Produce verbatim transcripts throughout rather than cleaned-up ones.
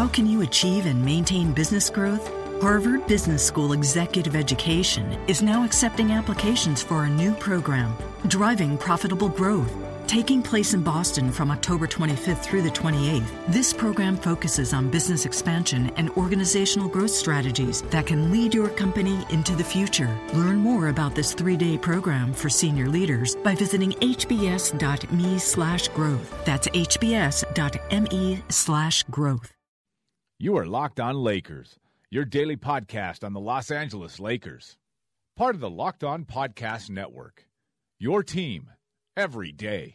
How can you achieve and maintain business growth? Harvard Business School Executive Education is now accepting applications for a new program, Driving Profitable Growth. Taking place in Boston from October twenty-fifth through the twenty-eighth, this program focuses on business expansion and organizational growth strategies that can lead your company into the future. Learn more about this three-day program for senior leaders by visiting hbs.me slash growth. That's hbs.me slash growth. You are Locked On Lakers, your daily podcast on the Los Angeles Lakers. Part of the Locked On Podcast Network. Your team every day.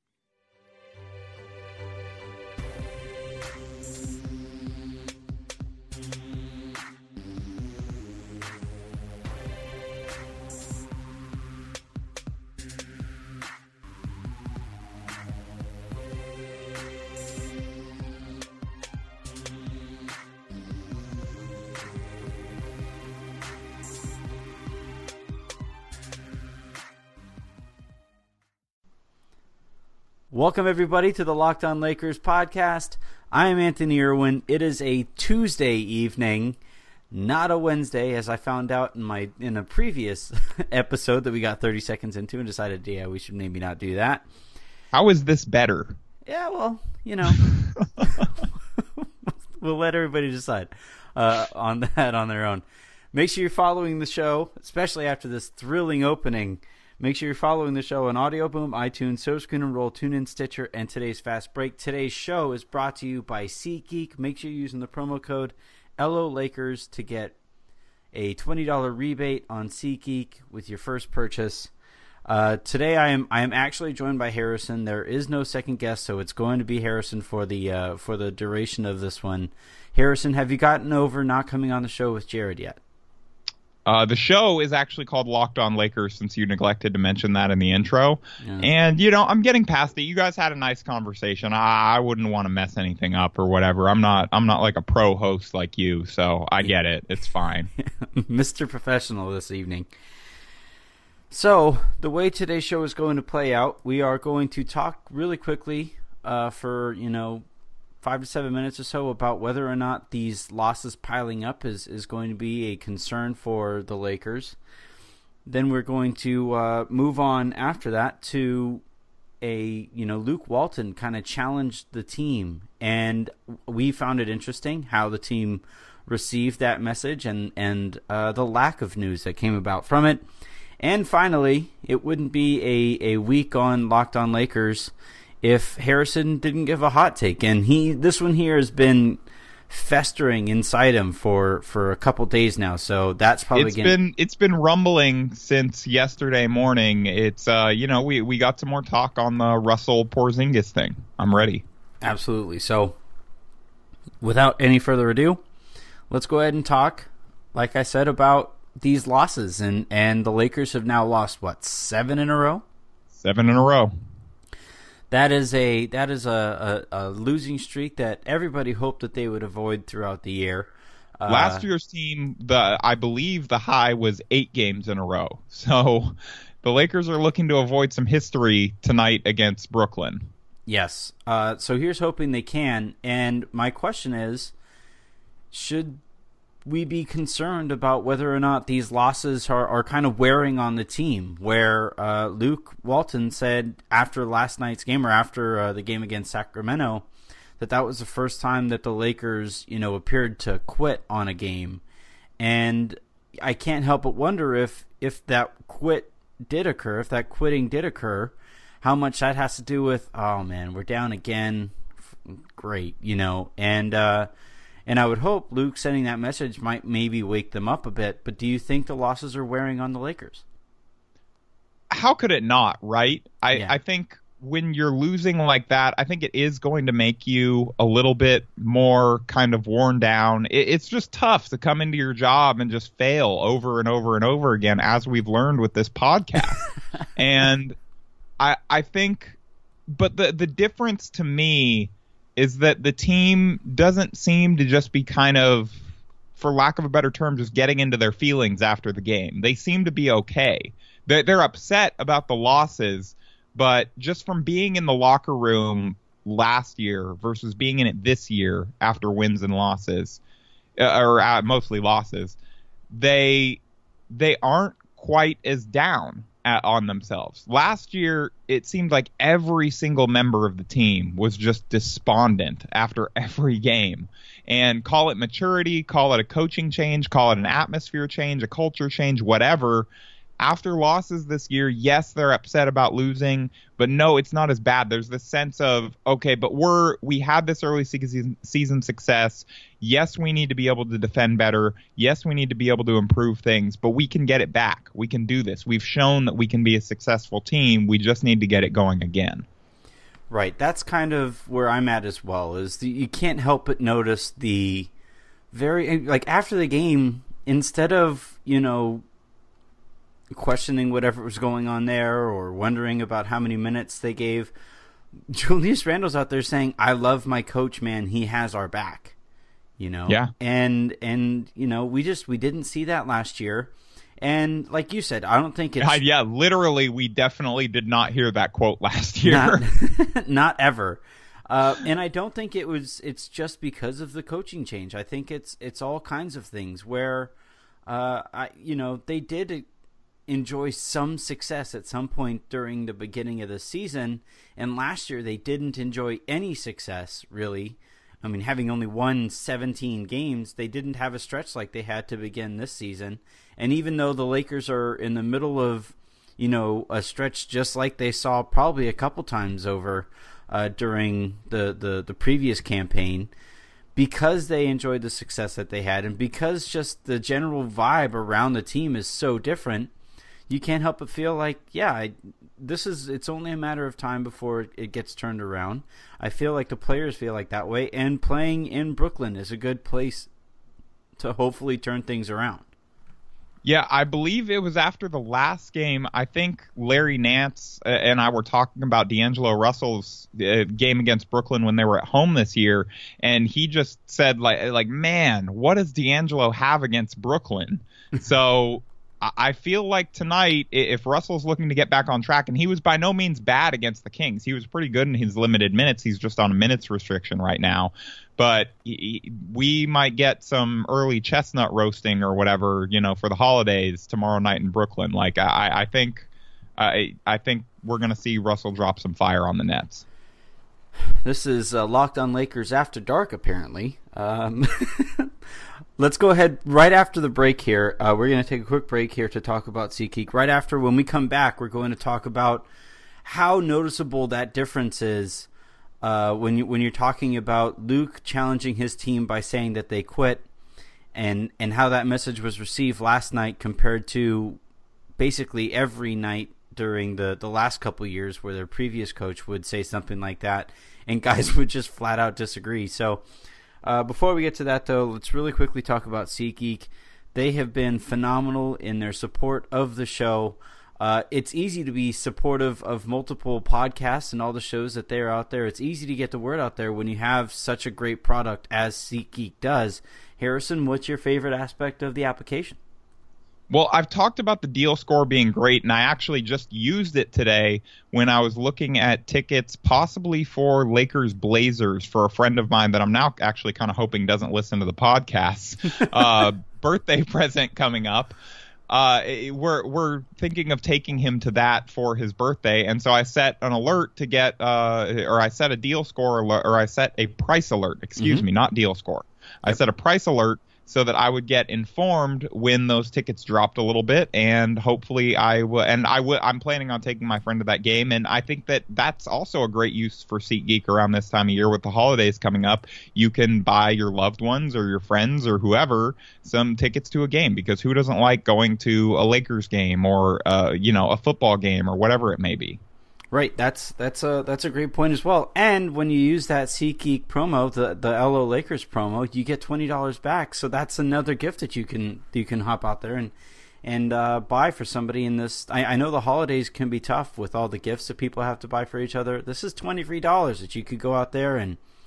Welcome, everybody, to the Locked On Lakers podcast. I am Anthony Irwin. It is a Tuesday evening, not a Wednesday, as I found out in my in a previous episode that we got thirty seconds into and decided, yeah, we should maybe not do that. How is this better? Yeah, well, you know, we'll let everybody decide uh, on that on their own. Make sure you're following the show, especially after this thrilling opening. Make sure you're following the show on Audio Boom, iTunes, SoScreen and Roll, TuneIn, Stitcher, and today's Fast Break. Today's show is brought to you by SeatGeek. Make sure you're using the promo code L O Lakers to get a twenty dollars rebate on SeatGeek with your first purchase. Uh, today I am I am actually joined by Harrison. There is no second guest, so it's going to be Harrison for the uh, for the duration of this one. Harrison, have you gotten over not coming on the show with Jared yet? Uh, the show is actually called Locked On Lakers, since you neglected to mention that in the intro. Yeah. And, you know, I'm getting past it. You guys had a nice conversation. I, I wouldn't want to mess anything up or whatever. I'm not I'm not like a pro host like you, so I get it. It's fine. Mister Professional this evening. So, the way today's show is going to play out, we are going to talk really quickly uh, for, you know, five to seven minutes or so about whether or not these losses piling up is, is going to be a concern for the Lakers. Then we're going to uh, move on after that to a, you know, Luke Walton kind of challenged the team. And we found it interesting how the team received that message and, and uh, the lack of news that came about from it. And finally, it wouldn't be a, a week on Locked On Lakers if Harrison didn't give a hot take. And he this one here has been festering inside him for, for a couple days now, so that's probably it's getting... been it's been rumbling since yesterday morning. It's uh you know we we got some more talk on the Russell Porzingis thing. I'm ready. Absolutely. So without any further ado, let's go ahead and talk, like I said, about these losses. And and the Lakers have now lost what, seven in a row? Seven in a row. That is a that is a, a, a losing streak that everybody hoped that they would avoid throughout the year. Uh, Last year's team, the I believe the high was eight games in a row. So the Lakers are looking to avoid some history tonight against Brooklyn. Yes. Uh, so here's hoping they can. And my question is, should we be concerned about whether or not these losses are, are kind of wearing on the team, where uh, Luke Walton said after last night's game, or after uh, the game against Sacramento, that that was the first time that the Lakers, you know, appeared to quit on a game. And I can't help but wonder if, if that quit did occur, if that quitting did occur, how much that has to do with, oh man, we're down again. Great, you know, and, uh, And I would hope Luke sending that message might maybe wake them up a bit. But do you think the losses are wearing on the Lakers? How could it not, right? I, Yeah. I think when you're losing like that, I think it is going to make you a little bit more kind of worn down. It, it's just tough to come into your job and just fail over and over and over again, as we've learned with this podcast. And I I think, but the the difference to me is that the team doesn't seem to just be kind of, for lack of a better term, just getting into their feelings after the game. They seem to be okay. They're, they're upset about the losses, but just from being in the locker room, last year versus being in it this year after wins and losses, uh, or uh, mostly losses, they they aren't quite as down at, on themselves. Last year, it seemed like every single member of the team was just despondent after every game. And call it maturity, call it a coaching change, call it an atmosphere change, a culture change, whatever. After losses this year, yes, they're upset about losing, but no, it's not as bad. There's this sense of, okay, but we're we had this early season, season success. Yes, we need to be able to defend better. Yes, we need to be able to improve things, but we can get it back. We can do this. We've shown that we can be a successful team. We just need to get it going again. Right. That's kind of where I'm at as well, is the, you can't help but notice the very, like after the game, instead of, you know, questioning whatever was going on there or wondering about how many minutes they gave, Julius Randle's out there saying, I love my coach, man. He has our back, you know? Yeah. And, and, you know, we just, we didn't see that last year. And like you said, I don't think it's... Uh, yeah, literally, we definitely did not hear that quote last year. Not, not ever. Uh, and I don't think it was, it's just because of the coaching change. I think it's, it's all kinds of things where, uh, I, you know, they did enjoy some success at some point during the beginning of the season, and last year they didn't enjoy any success, really. I mean, having only won seventeen games, they didn't have a stretch like they had to begin this season. And even though the Lakers are in the middle of, you know, a stretch just like they saw probably a couple times over uh, during the, the, the previous campaign, because they enjoyed the success that they had, and because just the general vibe around the team is so different, you can't help but feel like, yeah, I, this is, it's only a matter of time before it gets turned around. I feel like the players feel like that way, and playing in Brooklyn is a good place to hopefully turn things around. Yeah, I believe it was after the last game. I think Larry Nance and I were talking about D'Angelo Russell's uh, game against Brooklyn when they were at home this year, and he just said, like, like man, what does D'Angelo have against Brooklyn? So I feel like tonight, if Russell's looking to get back on track, and he was by no means bad against the Kings. He was pretty good in his limited minutes. He's just on a minutes restriction right now. But he, we might get some early chestnut roasting or whatever, you know, for the holidays tomorrow night in Brooklyn. Like, I, I think I, I think we're going to see Russell drop some fire on the Nets. This is uh, Locked On Lakers After Dark, apparently. Um, let's go ahead right after the break here. Uh, we're going to take a quick break here to talk about SeatGeek. Right after, when we come back, we're going to talk about how noticeable that difference is uh, when, you, when you're talking about Luke challenging his team by saying that they quit, and, and how that message was received last night compared to basically every night during the, the last couple of years where their previous coach would say something like that, and guys would just flat out disagree. So uh, before we get to that, though, let's really quickly talk about SeatGeek. They have been phenomenal in their support of the show. Uh, it's easy to be supportive of multiple podcasts and all the shows that they're out there. It's easy to get the word out there when you have such a great product as SeatGeek does. Harrison, what's your favorite aspect of the application? Well, I've talked about the deal score being great, and I actually just used it today when I was looking at tickets possibly for Lakers Blazers for a friend of mine that I'm now actually kind of hoping doesn't listen to the podcast. uh, birthday present coming up. Uh, we're we're thinking of taking him to that for his birthday, and so I set an alert to get, uh, or I set a deal score alert, or I set a price alert. Excuse mm-hmm. me, not deal score. I set a price alert so that I would get informed when those tickets dropped a little bit, and hopefully I will. And I will. I'm planning on taking my friend to that game, and I think that that's also a great use for SeatGeek around this time of year with the holidays coming up. You can buy your loved ones or your friends or whoever some tickets to a game, because who doesn't like going to a Lakers game or uh, you know, a football game or whatever it may be. Right, that's that's a that's a great point as well. And when you use that SeatGeek promo, the the L O Lakers promo, you get twenty dollars back. So that's another gift that you can you can hop out there and and uh, buy for somebody in this. I, I know the holidays can be tough with all the gifts that people have to buy for each other. This is twenty free dollars that you could go out there and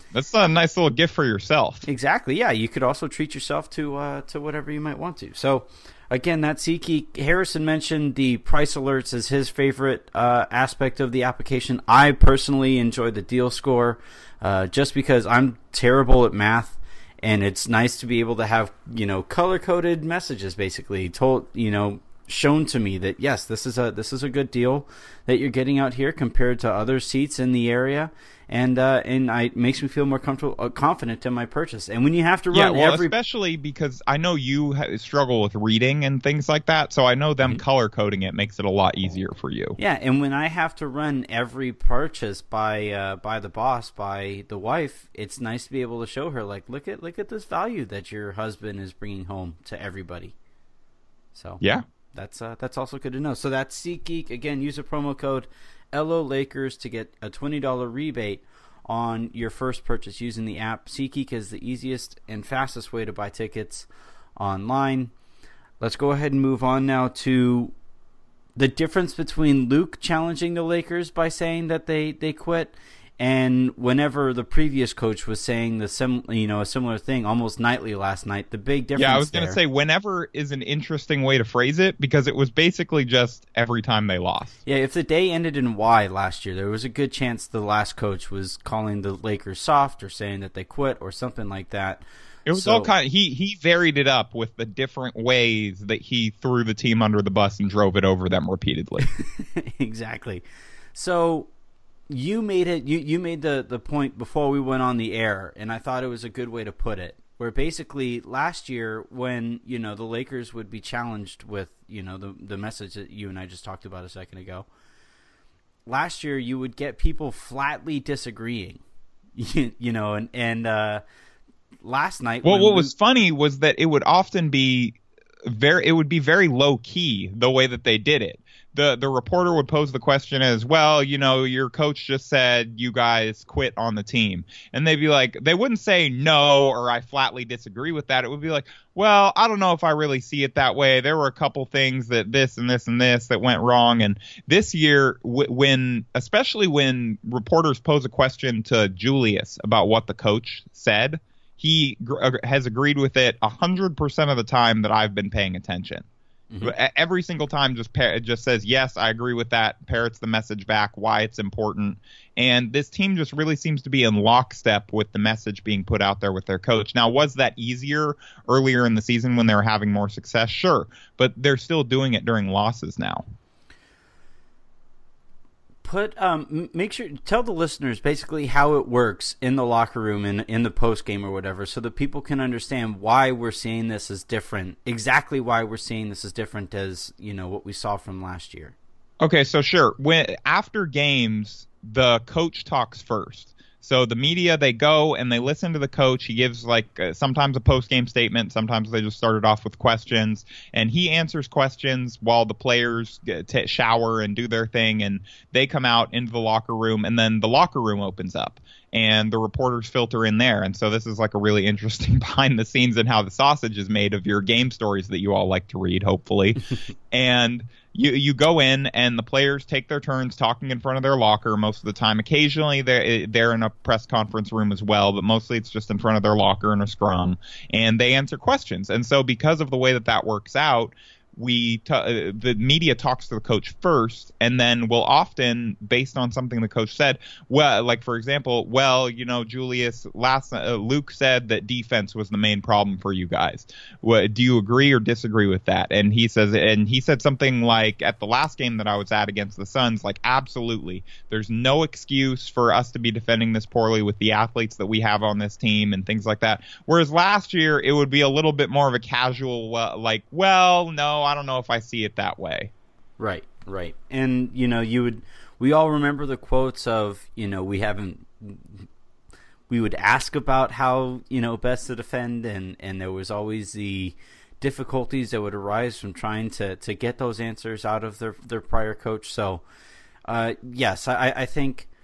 That's a nice little gift for yourself. Exactly. Yeah, you could also treat yourself to uh, to whatever you might want to. So, again, that's SeatGeek. Harrison mentioned the price alerts as his favorite uh, aspect of the application. I personally enjoy the deal score uh, just because I'm terrible at math, and it's nice to be able to have, you know, color-coded messages basically told, you know, shown to me that yes, this is a this is a good deal that you're getting out here compared to other seats in the area. And uh, and I, it makes me feel more comfortable, uh, confident in my purchase. And when you have to run yeah, well, every, especially because I know you ha- struggle with reading and things like that, so I know them mm-hmm. color coding it makes it a lot easier for you. Yeah, and when I have to run every purchase by uh, by the boss, by the wife, it's nice to be able to show her, like, look at look at this value that your husband is bringing home to everybody. So yeah, that's uh, that's also good to know. So that's SeatGeek. Again, use a promo code L O Lakers to get a twenty dollars rebate on your first purchase using the app. SeatGeek is the easiest and fastest way to buy tickets online. Let's go ahead and move on now to the difference between Luke challenging the Lakers by saying that they, they quit, and whenever the previous coach was saying the sim, you know, a similar thing almost nightly last night. The big difference. Yeah, I was going to say whenever is an interesting way to phrase it, because it was basically just every time they lost. Yeah, if the day ended in Y last year, there was a good chance the last coach was calling the Lakers soft or saying that they quit or something like that. It was so, all kind of, he he varied it up with the different ways that he threw the team under the bus and drove it over them repeatedly. Exactly. So you made it. You, you made the, the point before we went on the air, and I thought it was a good way to put it. Where basically last year, when you know the Lakers would be challenged with you know the the message that you and I just talked about a second ago. Last year, you would get people flatly disagreeing, you, you know, and and uh, last night. Well, what we, was funny was that it would often be very. It would be very low key the way that they did it. The the reporter would pose the question as, well, you know, your coach just said you guys quit on the team. And they'd be like, they wouldn't say no or I flatly disagree with that. It would be like, well, I don't know if I really see it that way. There were a couple things that this and this and this that went wrong. And this year, w- when especially when reporters pose a question to Julius about what the coach said, he gr- has agreed with it one hundred percent of the time that I've been paying attention. Mm-hmm. Every single time just par- just says, yes, I agree with that, parrots the message back, why it's important. And this team just really seems to be in lockstep with the message being put out there with their coach. Now, was that easier earlier in the season when they were having more success? Sure. But they're still doing it during losses now. Put um, make sure tell the listeners basically how it works in the locker room and in, in the post game or whatever, so that people can understand why we're seeing this as different. Exactly why we're seeing this as different as you know what we saw from last year. Okay, so sure. When after games, the coach talks first. So the media, they go and they listen to the coach. He gives like uh, sometimes a post-game statement. Sometimes they just started off with questions. And he answers questions while the players get t- shower and do their thing. And they come out into the locker room. And then the locker room opens up. And the reporters filter in there. And so this is like a really interesting behind the scenes and how the sausage is made of your game stories that you all like to read, hopefully. And you you go in and the players take their turns talking in front of their locker most of the time. Occasionally they're, they're in a press conference room as well, but mostly it's just in front of their locker in a scrum. And they answer questions. And so because of the way that that works out, we t- uh, the media talks to the coach first, and then will often, based on something the coach said, well, like for example, well, you know, Julius, last uh, Luke said that defense was the main problem for you guys. What, do you agree or disagree with that? And he says, and he said something like at the last game that I was at against the Suns, like absolutely, there's no excuse for us to be defending this poorly with the athletes that we have on this team and things like that. Whereas last year it would be a little bit more of a casual, uh, like, well, no. I don't know if I see it that way. Right, right. And, you know, you would, we all remember the quotes of, you know, we haven't, we would ask about how, you know, best to defend, and, and there was always the difficulties that would arise from trying to, to get those answers out of their, their prior coach. So, uh, yes, I, I think,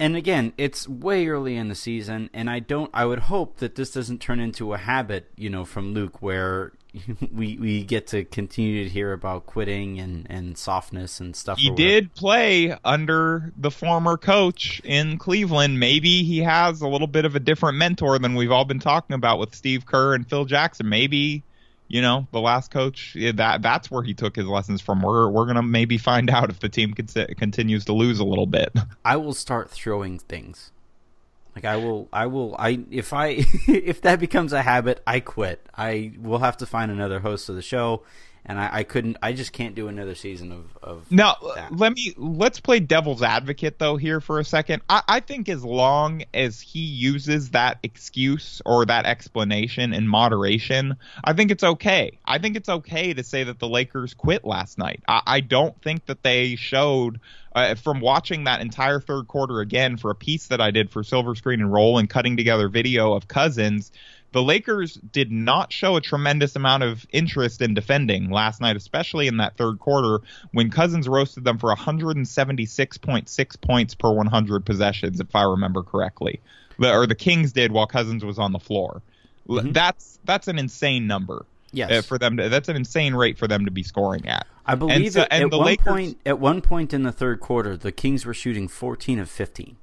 and again, it's way early in the season, and I don't. I would hope that this doesn't turn into a habit, you know, from Luke, where we we get to continue to hear about quitting and, and softness and stuff. He did play under the former coach in Cleveland. Maybe he has a little bit of a different mentor than we've all been talking about with Steve Kerr and Phil Jackson. Maybe, you know, the last coach, that that's where he took his lessons from. We're we're gonna maybe find out if the team con- continues to lose a little bit. I will start throwing things. Like I will, I will, I if I if that becomes a habit, I quit. I will have to find another host of the show, and I, I couldn't. I just can't do another season of of. Now, that. let me let's play devil's advocate though here for a second. I, I think as long as he uses that excuse or that explanation in moderation, I think it's okay. I think it's okay to say that the Lakers quit last night. I, I don't think that they showed. Uh, from watching that entire third quarter again for a piece that I did for Silver Screen and Roll and cutting together video of Cousins, the Lakers did not show a tremendous amount of interest in defending last night, especially in that third quarter when Cousins roasted them for one hundred seventy-six point six points per one hundred possessions, if I remember correctly. Or the Kings did while Cousins was on the floor. Mm-hmm. That's that's an insane number. Yes. Uh, for them to, that's an insane rate for them to be scoring at. I believe and so, at, and at the one Lakers, point at one point in the third quarter, the Kings were shooting fourteen of fifteen.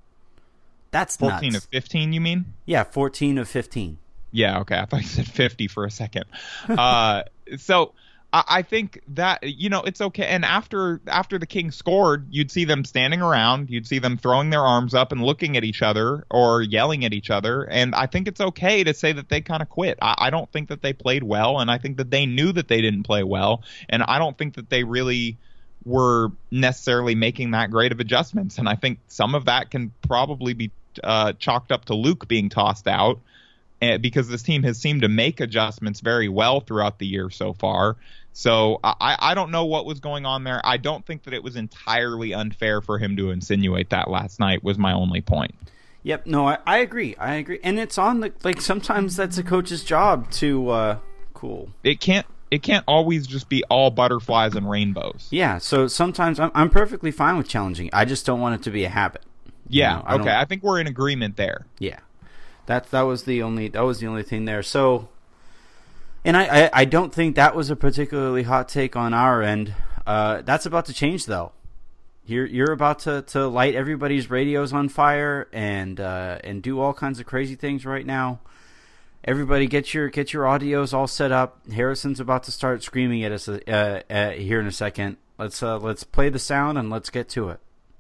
That's fourteen nuts. of fifteen, you mean? Yeah, fourteen of fifteen. Yeah, okay. I thought you said fifty for a second. uh, so I, I think that, you know, it's okay. And after after the Kings scored, you'd see them standing around. You'd see them throwing their arms up and looking at each other or yelling at each other. And I think it's okay to say that they kind of quit. I, I don't think that they played well, and I think that they knew that they didn't play well. And I don't think that they really were necessarily making that great of adjustments. And I think some of that can probably be uh, chalked up to Luke being tossed out. Because this team has seemed to make adjustments very well throughout the year so far. So I, I don't know what was going on there. I don't think that it was entirely unfair for him to insinuate that last night was my only point. Yep, no, I, I agree. I agree. And it's on the, like, sometimes that's a coach's job to, uh, cool. It can't, it can't always just be all butterflies and rainbows. Yeah, so sometimes I'm, I'm perfectly fine with challenging. I just don't want it to be a habit. Yeah, you know, I okay. I think we're in agreement there. Yeah. That that was the only that was the only thing there. So, and I, I, I don't think that was a particularly hot take on our end. Uh, that's about to change though. You're you're about to, to light everybody's radios on fire and uh, and do all kinds of crazy things right now. Everybody, get your get your audios all set up. Harrison's about to start screaming at us uh, uh, here in a second. Let's uh, let's play the sound and let's get to it.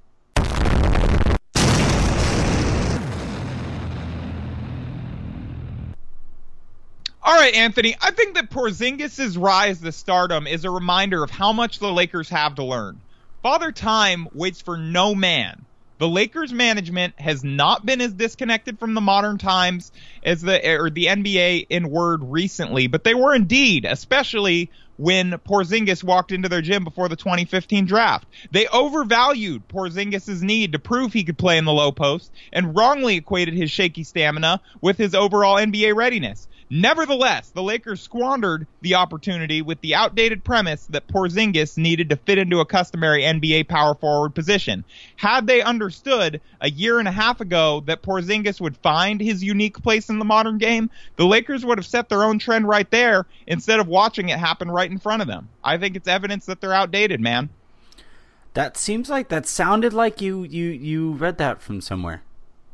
All right, Anthony, I think that Porzingis' rise to stardom is a reminder of how much the Lakers have to learn. Father Time waits for no man. The Lakers management has not been as disconnected from the modern times as the or the N B A in word recently, but they were indeed, especially when Porzingis walked into their gym before the twenty fifteen draft. They overvalued Porzingis' need to prove he could play in the low post and wrongly equated his shaky stamina with his overall N B A readiness. Nevertheless, the Lakers squandered the opportunity with the outdated premise that Porzingis needed to fit into a customary N B A power forward position. Had they understood a year and a half ago that Porzingis would find his unique place in the modern game, the Lakers would have set their own trend right there instead of watching it happen right in front of them. I think it's evidence that they're outdated, man. That seems like that sounded like you you, you read that from somewhere.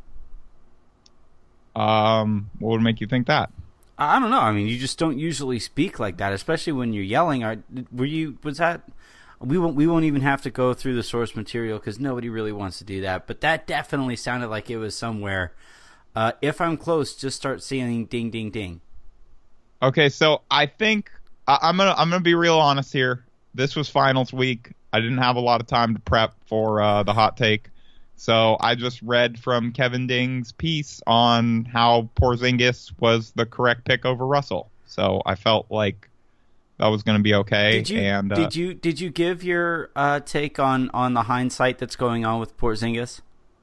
Um, what would make you think that? I don't know. I mean, you just don't usually speak like that, especially when you're yelling. Are, were you? Was that? We won't. We won't even have to go through the source material because nobody really wants to do that. But that definitely sounded like it was somewhere. Uh, if I'm close, just start saying "ding, ding, ding." Okay, so I think I, I'm gonna I'm gonna be real honest here. This was finals week. I didn't have a lot of time to prep for uh, the hot take. So I just read from Kevin Ding's piece on how Porzingis was the correct pick over Russell. So I felt like that was going to be okay. Did you and, uh, did you did you give your uh, take on, on the hindsight that's going on with Porzingis?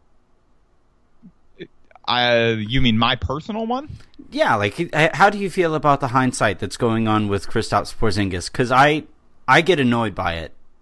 I you mean my personal one? Yeah, like how do you feel about the hindsight that's going on with Kristaps Porzingis? Because I I get annoyed by it.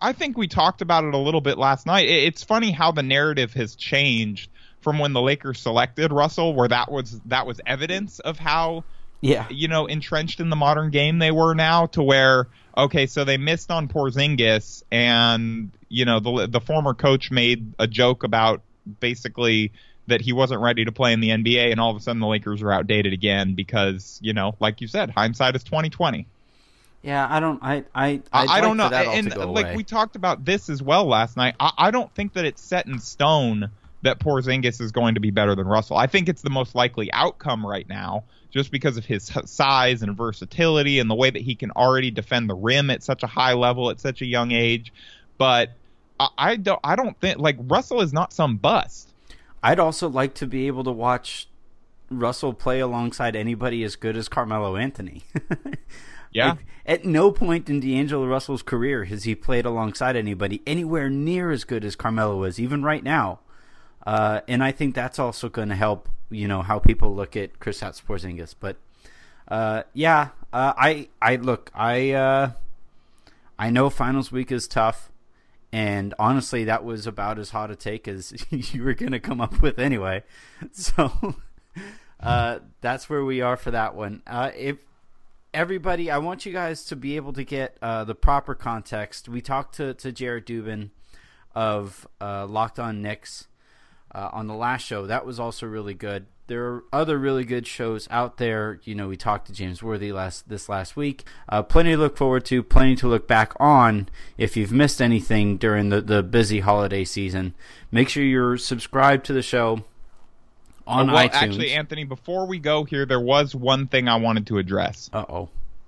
I think we talked about it a little bit last night. It's funny how the narrative has changed from when the Lakers selected Russell, where that was that was evidence of how, yeah, you know, entrenched in the modern game they were now, to where, okay, so they missed on Porzingis, and, you know, the the former coach made a joke about basically that he wasn't ready to play in the N B A, and all of a sudden the Lakers are outdated again because, you know, like you said, hindsight is twenty twenty. Yeah, I don't, I, I, I like don't know, that all and to go like away. we talked about this as well last night. I, I don't think that it's set in stone that Porzingis is going to be better than Russell. I think it's the most likely outcome right now, just because of his size and versatility and the way that he can already defend the rim at such a high level at such a young age. But I, I don't, I don't think like Russell is not some bust. I'd also like to be able to watch Russell play alongside anybody as good as Carmelo Anthony. Yeah. Like, at no point in D'Angelo Russell's career has he played alongside anybody anywhere near as good as Carmelo is, even right now. Uh, and I think that's also going to help, you know, how people look at Kristaps Porzingis. But uh, yeah, uh, I I look, I uh, I know finals week is tough, and honestly, that was about as hot a take as you were going to come up with anyway. So uh, that's where we are for that one. Uh, if everybody, I want you guys to be able to get uh, the proper context. We talked to, to Jared Dubin of uh, Locked On Knicks uh, on the last show. That was also really good. There are other really good shows out there. You know, we talked to James Worthy last this last week. Uh, plenty to look forward to, plenty to look back on if you've missed anything during the, the busy holiday season. Make sure you're subscribed to the show on well, iTunes. Actually, Anthony, before we go here, there was one thing I wanted to address. Uh-oh.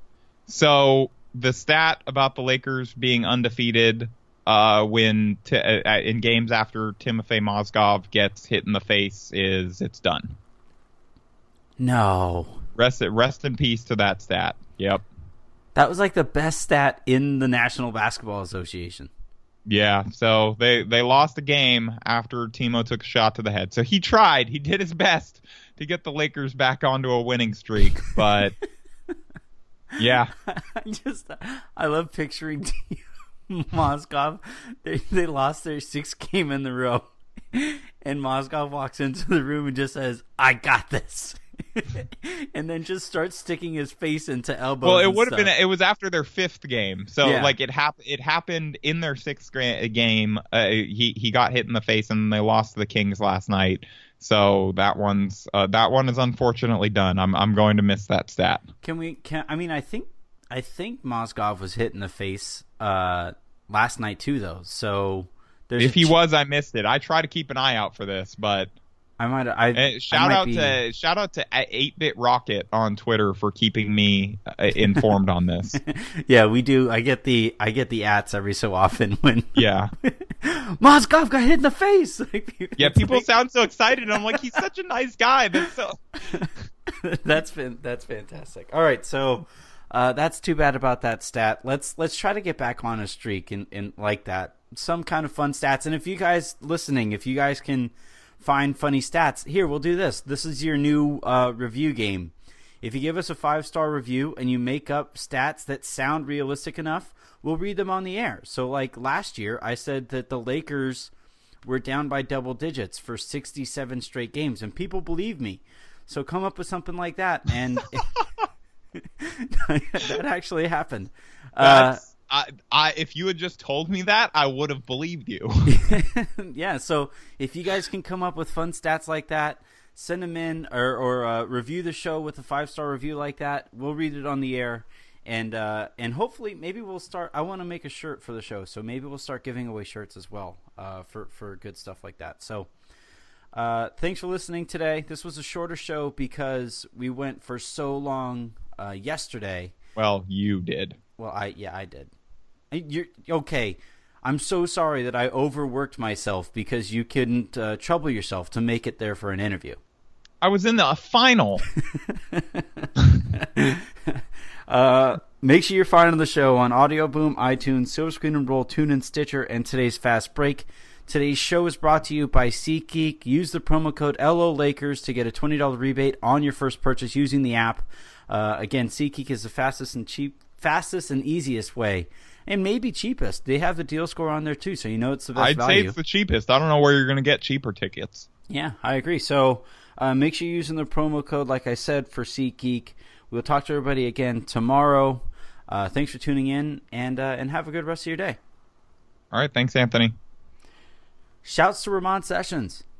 So the stat about the Lakers being undefeated uh, when t- uh, in games after Timofey Mozgov gets hit in the face is it's done. No. Rest rest in peace to that stat. Yep. That was like the best stat in the National Basketball Association. Yeah, so they, they lost a game after Timo took a shot to the head. So he tried. He did his best to get the Lakers back onto a winning streak. But, yeah. I just, I love picturing Mozgov. They, they lost their sixth game in the row. And Mozgov walks into the room and just says, I got this. And then just starts sticking his face into elbows. Well, it would stuff. have been. It was after their fifth game, so Yeah. like it happened. It happened in their sixth gra- game. Uh, he he got hit in the face, and they lost to the Kings last night. So that one's uh, that one is unfortunately done. I'm I'm going to miss that stat. Can we? Can I mean? I think I think Mozgov was hit in the face uh, last night too, though. So there's If a he ch- was, I missed it. I try to keep an eye out for this, but. I might. I Uh, shout I might out be... to shout out to eight bit Rocket on Twitter for keeping me uh, informed on this. Yeah, we do. I get the I get the ats every so often when Yeah, Mozgov got hit in the face. yeah. People sound so excited. And I'm like, he's such a nice guy. That's so. that's been that's fantastic. All right, so uh, that's too bad about that stat. Let's let's try to get back on a streak and, and like that. Some kind of fun stats. And if you guys listening, if you guys can find funny stats, here, we'll do this. This is your new uh, review game. If you give us a five-star review and you make up stats that sound realistic enough, we'll read them on the air. So like last year, I said that the Lakers were down by double digits for sixty-seven straight games, and people believe me. So come up with something like that, and that actually happened. That's, uh, I, I, if you had just told me that, I would have believed you. Yeah, so if you guys can come up with fun stats like that, send them in or, or uh, review the show with a five-star review like that. We'll read it on the air, and uh, and hopefully maybe we'll start. I want to make a shirt for the show, so maybe we'll start giving away shirts as well uh, for, for good stuff like that. So uh, thanks for listening today. This was a shorter show because we went for so long uh, yesterday. Well, you did. Well, I yeah, I did. You're okay. I'm so sorry that I overworked myself because you couldn't uh, trouble yourself to make it there for an interview. I was in the a final. uh, make sure you're finding the show on Audio Boom, iTunes, Silver Screen and Roll, TuneIn, Stitcher, and today's Fast Break. Today's show is brought to you by SeatGeek. Use the promo code L O Lakers to get a twenty dollars rebate on your first purchase using the app. Uh, again, SeatGeek is the fastest and cheap, fastest and easiest way and maybe cheapest. They have the deal score on there too, so you know it's the best I'd value. say it's the cheapest. I don't know where you're going to get cheaper tickets. Yeah, I agree. So uh, make sure you're using the promo code, like I said, for SeatGeek. We'll talk to everybody again tomorrow. Uh, thanks for tuning in, and uh, and have a good rest of your day. All right, thanks, Anthony. Shouts to Ramon Sessions.